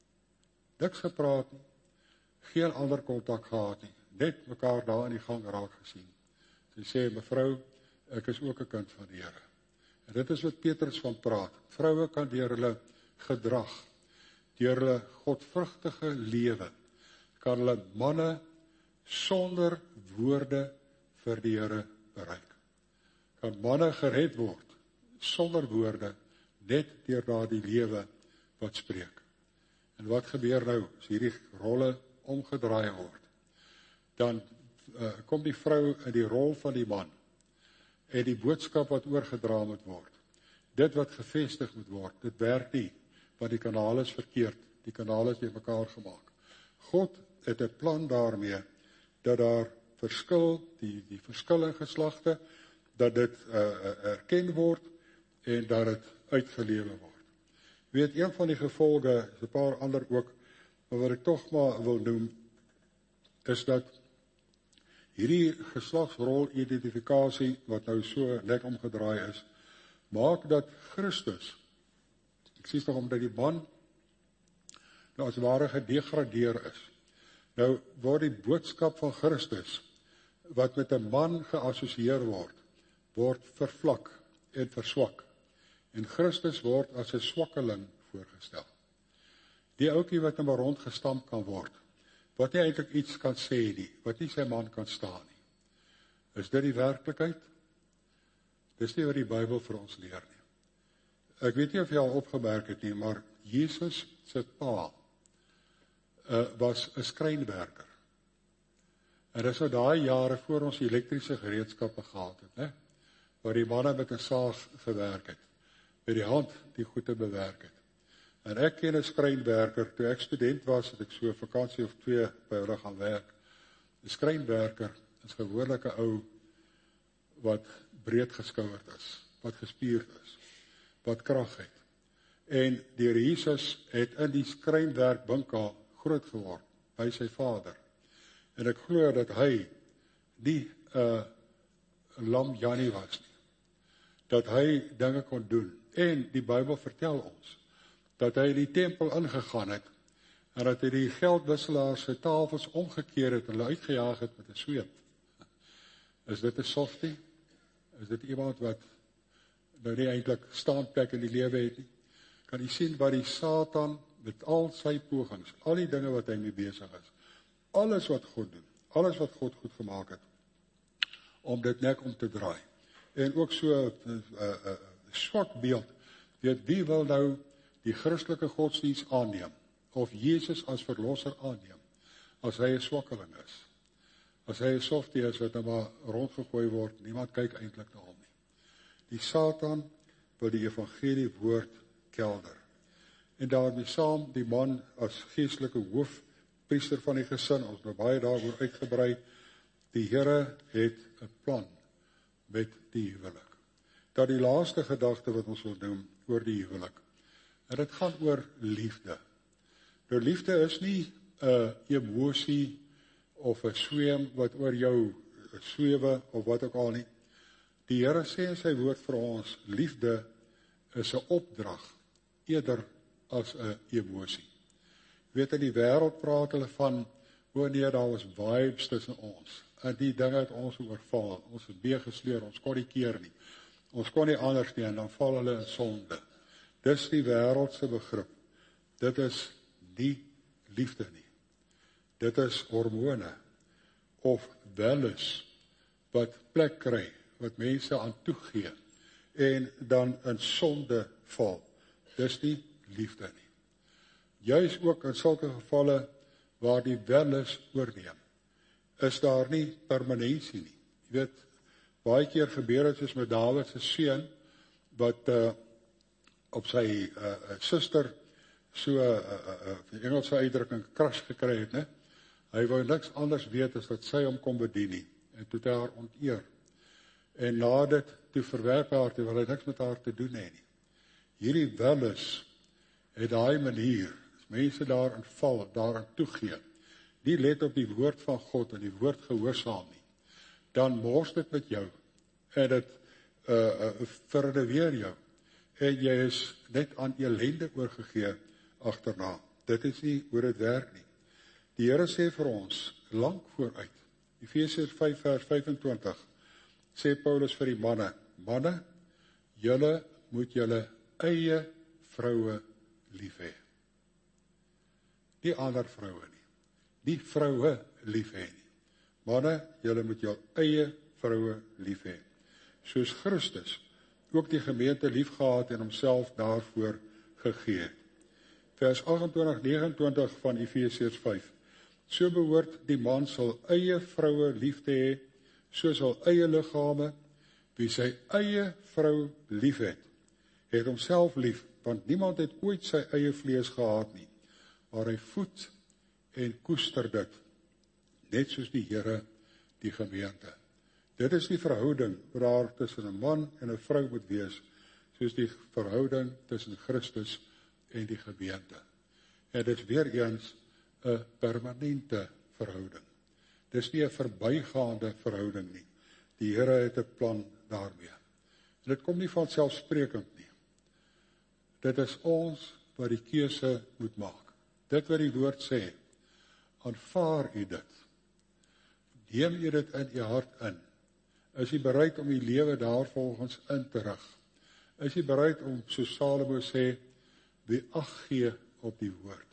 Niks gepraat nie, geen ander kontak gehad nie, net mekaar daar in die gang raak gesien. Sy sê, mevrou, ek is ook 'n kind van die Here. En dit is wat Petrus van praat. Vroue kan deur hulle gedrag, deur hulle godvrugtige lewe, kan hulle manne sonder woorde vir die Here bereik. Kan manne gered word sonder woorde, net deur daardie lewe wat spreek. En wat gebeur nou as hierdie rolle omgedraai word? Dan kom die vrou in die rol van die man en die boodskap wat oorgedra moet word. Dit wat gevestig moet word, dit werk nie, want die kanaal is verkeerd, die kanaal is deur mekaar gemaak. God het 'n plan daarmee, dat daar verskil, die verskil in geslagte, dat dit erken word, en dat dit uitgelewe word. Weet, een van die gevolge, is 'n paar ander ook, maar wat ek tog maar wil noem, is dat hierdie geslagsrol-identifikasie, wat nou so net omgedraai is, maak dat Christus, ek sê nog omdat die man nou as ware gedegradeer is. Nou word die boodskap van Christus, wat met 'n man geassosieer word vervlak en verswak. En Christus word as 'n swakkeling voorgestel. Die ouetjie wat maar rondgestamp kan word, wat nie eintlik iets kan sê nie, wat nie sy man kan staan nie. Is dit die werklikheid? Dis nie wat die Bybel vir ons leer nie. Ek weet nie of jy al opgemerk het nie, maar Jesus se pa was 'n skrynwerker. En dis nou daai jare voor ons elektriese gereedskappe gehad het, né? Waar die manne met 'n saag gewerk het, met die hand die goed te bewerk het. En ek ken 'n skrynwerker, toe ek student was, het ek so 'n vakansie of 2 by hulle gaan werk. 'n Skrynwerker is gewoonlik 'n ou wat breed geskouerd is, wat gespierd is, wat krag het. En deur Jesus het in die skrynwerkbinkel groot geword, by sy vader. En ek glo dat hy nie 'n lam Jannie was nie. Dat hy dinge kon doen, En die Bybel vertel ons, dat hy in die tempel ingegaan het, en dat hy die geldwisselaars se tafels omgekeer het, en hulle uitgejaag het met 'n sweep. Is dit 'n softie? Is dit iemand wat nou nie eintlik staanplek in die lewe het nie? Kan jy sien wat die Satan met al sy pogings, al die dinge wat hy mee besig is, alles wat God doen, alles wat God goed gemaak het, om dit nek om te draai. En ook so 'n swak beeld, weet wie wil nou die Christelike godsdienst aanneem, of Jesus as verlosser aanneem, as hy 'n swakkeling is, as hy 'n softie is wat nou maar rondgegooi word, niemand kyk eintlik na hom nie. Die Satan wil die evangelie woord kelder, en daarmee saam die man as geestelike hoofpriester van die gesin, ons nou baie daaroor uitgebrei, die Here het 'n plan met die huwelik. Dat die laaste gedagte wat ons wil noem oor die huwelik, en dit gaan oor liefde. Nou liefde is nie 'n emosie of 'n sweem wat oor jou swewe of wat ook al nie. Die Here sê in sy woord vir ons, liefde is 'n opdrag eerder as 'n emosie. Weet in die wêreld praat hulle van wanneer daar was vibes tussen ons, en die dinge het ons oorval, ons het meegesleer, ons kon nie keer nie, ons kon nie anders nie, en dan val hulle in sonde. Dis die wêreldse begrip. Dit is nie liefde nie. Dit is hormone of wellus wat plek kry, wat mense aan toegee en dan in sonde val. Dis nie liefde nie. Juis ook in sulke gevalle waar die wellus oorneem, is daar nie permanensie nie. Jy weet, baie keer gebeur het soos met Dawid se seun wat op sy suster so die Engelse uitdrukking crush gekry het, né? Hy wou niks anders weet as dat sy hom kon bedien nie, en toe het hy haar onteer. En na dit, toe verwerp hy haar, toe wil hy niks met haar te doen hê nie. Hierdie wellus het daai manier, as mense daarin val, daarin toegee, nie let op die woord van God en die woord gehoorsaam nie, dan mors dit met jou, en dit verdeweer jou, en jy is net aan ellende oorgegee agterna. Dit is nie hoe dit werk nie. Die Here sê vir ons, lank vooruit, Efesiërs 5 vers 25, sê Paulus vir die manne, julle moet julle eie vroue lief hê. Nie ander vroue nie. Nie vroue lief hê nie. Manne, julle moet jou eie vroue lief hê. Soos Christus ook die gemeente lief gehad en homself daarvoor gegee. Vers 28-29 van Efesiërs 5. So behoort die man sal eie vroue lief te hê, soos al eie liggame. Wie sy eie vrou lief het homself lief, want niemand het ooit sy eie vlees gehaat nie, maar hy voed en koester dit, net soos die Here die gemeente. Dit is die verhouding wat daar tussen 'n man en 'n vrou moet wees, soos die verhouding tussen Christus en die gemeente. En dit is weer eens 'n permanente verhouding. Dis nie 'n verbygaande verhouding nie. Die Here het 'n plan daarmee. En dit kom nie van selfsprekend nie. Dit is ons wat die keuse moet maak. Dit wat die woord sê, aanvaar u dit. Neem u dit in u hart in. Is u bereid om u lewe daarvolgens in te rig? Is u bereid om, soos Salomo sê, wie ag gee op die woord?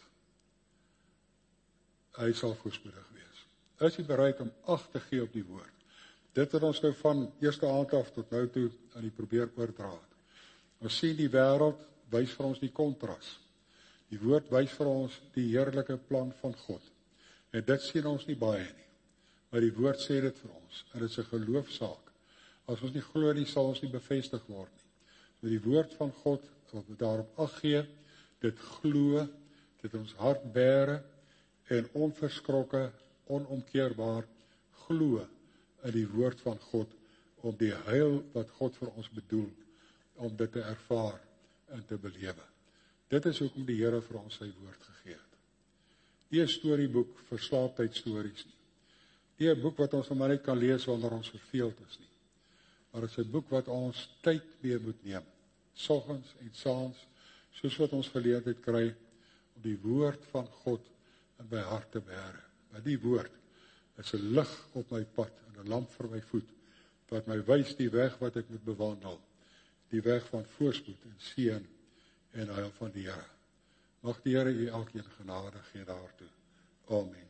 Hy sal voorspoedig wees. Is u bereid om ag te gee op die woord? Dit wat ons nou van eerste aand af tot nou toe aan die probeer oordra het. Ons sien die wêreld wys vir ons die kontras. Die woord wys vir ons die heerlike plan van God. En dit sien ons nie baie nie. Maar die woord sê dit vir ons. En dit is 'n geloofsaak. As ons nie glo nie, sal ons nie bevestig word nie. So die woord van God, wat we daarop ag gee, dit glo, dit ons hart bære, en onverskrokke, onomkeerbaar glo in die woord van God, om die heil wat God vir ons bedoel, om dit te ervaar en te belewe. Dit is hoekom die Here vir ons sy woord gegee het. Nie 'n storieboek vir slaaptydstories nie. Nie 'n boek wat ons maar net kan lees wanneer ons verveeld is nie. Maar dit is 'n boek wat ons tyd mee moet neem, soggens en saans, soos wat ons geleentheid kry, om die woord van God in my hart te bære. Maar die woord is 'n lig op my pad en 'n lamp vir my voet, wat my wys die weg wat ek moet bewandel, die weg van voorspoed en seën en heil van die Here. Mag die Here u elkeen genade gee daartoe. Amen.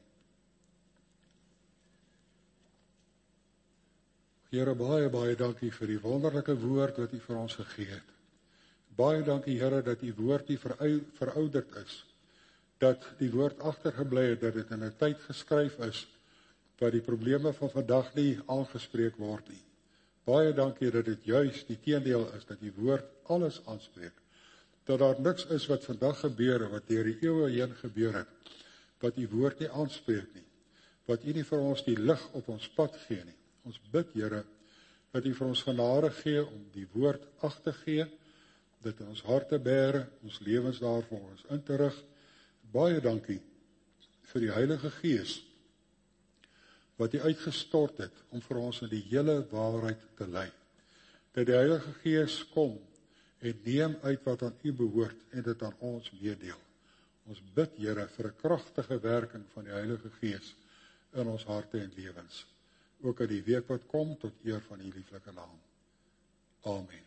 Here, baie dankie vir die wonderlike woord wat u vir ons gegee het. Baie dankie, Here, dat die woord nie verouderd is, dat die woord agtergebly het, dat dit in 'n tyd geskryf is, waar die probleme van vandag nie aangespreek word nie. Baie dankie dat dit juis die teendeel is, dat die woord alles aanspreek, dat daar niks is wat vandag gebeur, wat deur die eeue heen gebeur het, wat die woord nie aanspreek nie, wat u nie vir ons die lig op ons pad gee nie. Ons bid, Here, dat u vir ons genade gee om die woord ag te gee, dit in ons harte bære, ons lewens daarvoor ons in te rig. Baie dankie vir die Heilige Gees, wat u uitgestort het, om vir ons in die hele waarheid te lei. Dat die Heilige Gees kom, en neem uit wat aan u behoort, en dit aan ons meedeel. Ons bid, Here, vir 'n kragtige werking van die Heilige Gees, in ons harte en lewens. Ook in die week wat kom, tot eer van u lieflike naam. Amen.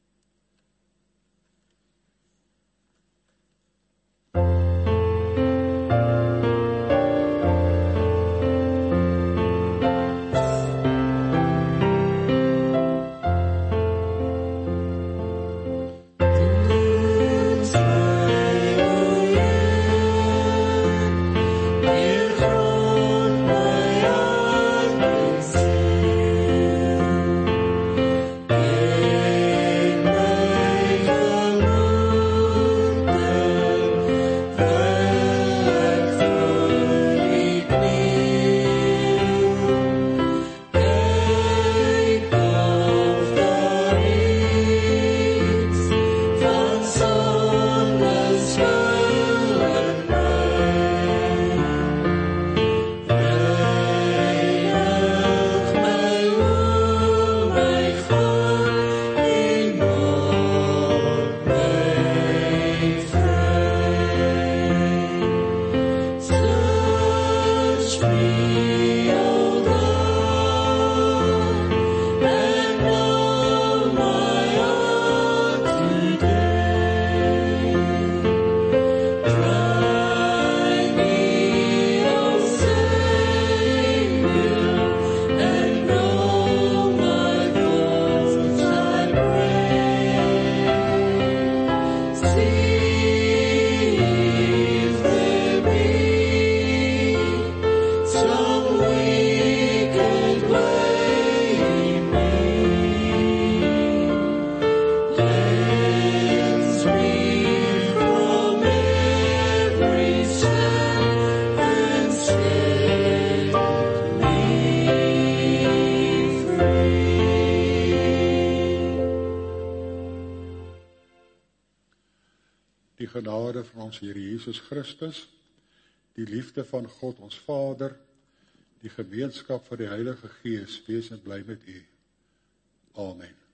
Die genade van ons Here Jesus Christus, die liefde van God ons Vader, die gemeenskap van die Heilige Gees, wees en bly met u. Amen.